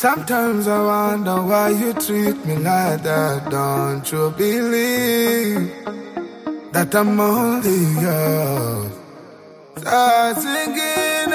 Sometimes I wonder why you treat me like that. Don't you believe that I'm only yours? Singing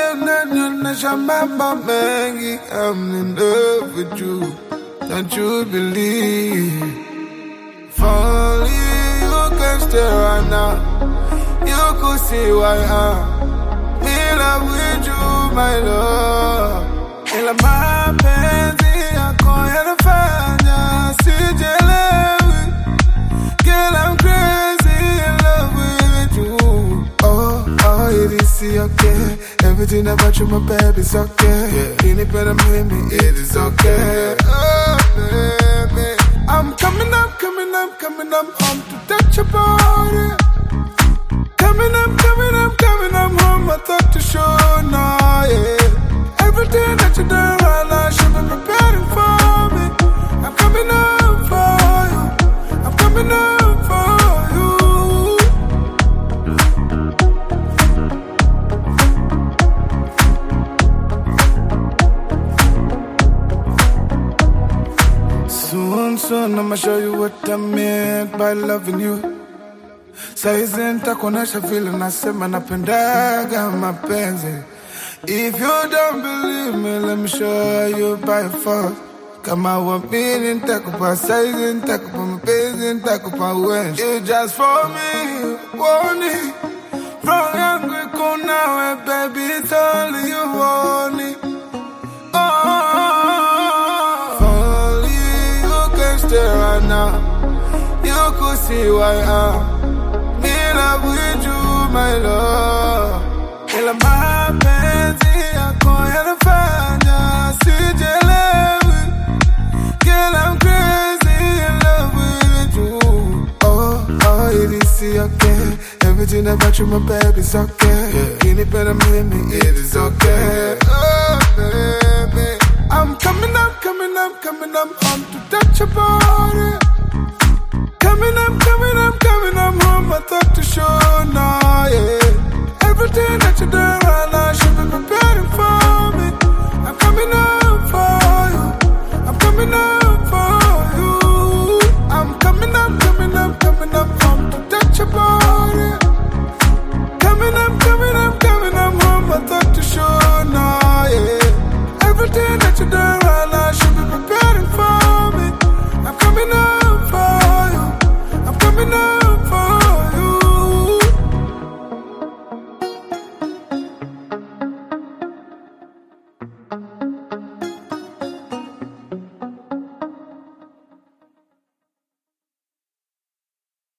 I'm in love with you. Don't you believe? If only you can stay right now, you could see why I'm in love with you, my love. Ila mapenzi yako yanafanya sijelewi. Girl, I'm crazy in love with you. Oh, it is okay. Everything about you, my baby's okay. Any better maybe it is okay. Oh, baby, I'm coming up home to touch your body. Coming up home, I thought to show now, yeah. Everything that you do right now should be preparing for me. I'm coming up for you. I'm coming up for you. Soon I'ma show you what I meant by loving you. Saizi nitakuonesha vile nasema napendaga mapenzi. If you don't believe me, let me show you by force. Kama wapini nitakupa saizi, nitakupa mapenzi, nitakupa wenzi. You just for me, want it. Roho yangu iko nawe, baby, it's only you want it. Only you can stay right now. You could see why I'm in love with you, my love. Ila mapenzi yako yanafanya sijelewi. Girl, I'm crazy in love with you. Oh, it is okay. Everything about you, my baby's okay. Any better maybe it is okay. Oh, baby, I'm coming up home to touch your body. Coming up